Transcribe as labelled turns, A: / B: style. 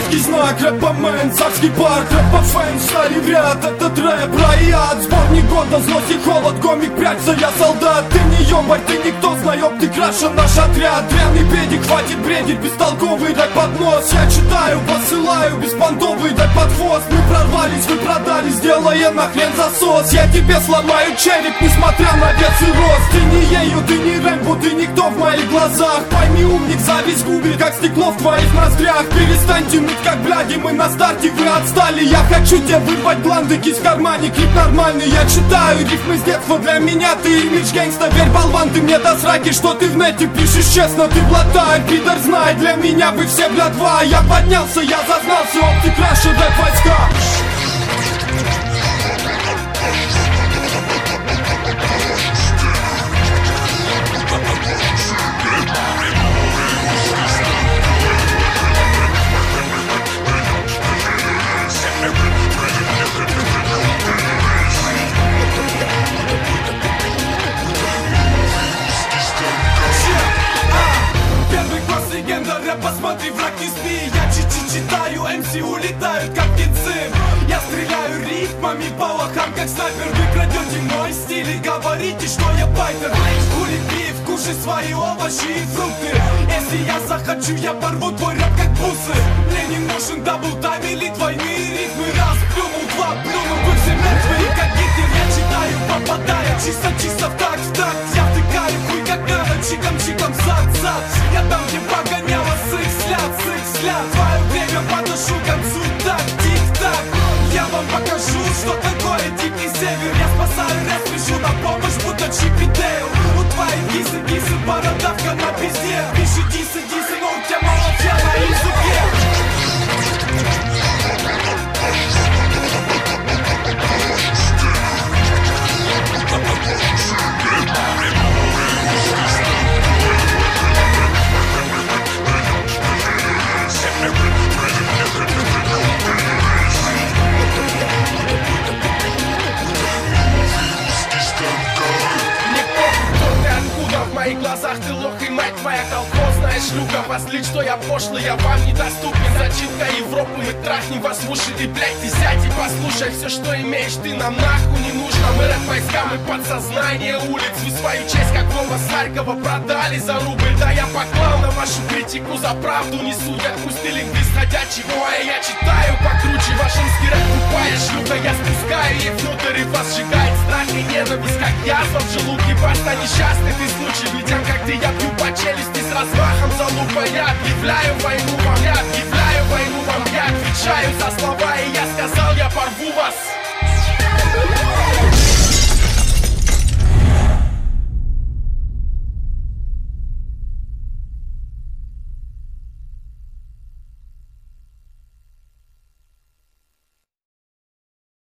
A: Царский знак, рэп-помен, царский парк, рэп-фэн, стали в ряд, этот рэп, райад. Сборник года, злость и холод, комик, прячься, я солдат. Ты не ёбарь, ты никто, знаёб, ты краше наш отряд. Древний педик, хватит бредить, бестолковый рэп под нос. Я читаю, посылаю, беспонтовый рэп под хвост. Мы прорвались, вы продали, сделаем нахрен засос. Я тебе сломаю череп, несмотря на вес и рост. Ты не ею, ты не Рэмбо, ты никто в моих глазах. Пойми, умник, зависть губит, как стекло в твоих ноздрях. Перестаньте ныть, как бляди, мы на старте, вы отстали. Я хочу тебе вырвать гланды, кисть в кармане, клип нормальный. Я читаю рифмы с детства, для меня ты имидж гангста. Верь, болван, ты мне до сраки, что ты в нете пишешь честно. Ты блатарь, пидор, знай, для меня вы все блядва. Я поднялся, я зазнался, ты краше рэп войска.
B: Посмотри, враг, не спи, я читаю, МС улетают, как птицы. Я стреляю ритмами по лохам, как снайпер. Вы крадете мой стиль и говорите, что я байтер. Хули пив, кушай свои овощи и фрукты. Если я захочу, я порву твой рэп, как бусы. Мне не нужен даблтайм или двойные ритмы. Раз плюнул, два плюнул, вы все мертвые, как Гитлер. Я читаю, попадая чисто в такт. Я втыкаю хуй, как надо, чиком, зад. Я там, где погоняла взгляд, твое время подношу к концу, так, тик-так. Я вам покажу, что такое дикий север. Я спасаю, я спешу на помощь, будто Чип и Дейл. У твоих кисы, бородавка на пизде. Пиши дисы, но у тебя молча на языке. В моих глазах ты лох и мать твоя колхозная шлюха. Позлить, что я пошлый, я вам недоступен. Зачинка Европы, мы трахнем вас в уши. И, блядь, ты сядь и послушай, все, что имеешь, ты нам нахуй не нужно. Мы рэп-войска, мы подсознание улиц. Вы свою честь, как Вова с Харькова, продали за рубль. Да я поклал на вашу критику за правду. Не судят, пусть ты лингвист ходячий воя. Я читаю покруче, ваш русский рэп тупая шлюха. Я спускаю ей внутрь и вас сжигает страх и ненависть, как язва в желудке. Башта несчастный ты случай. Видям, как ты, я бью по челюсти с размахом залупа. Я объявляю войну вам, я отвечаю за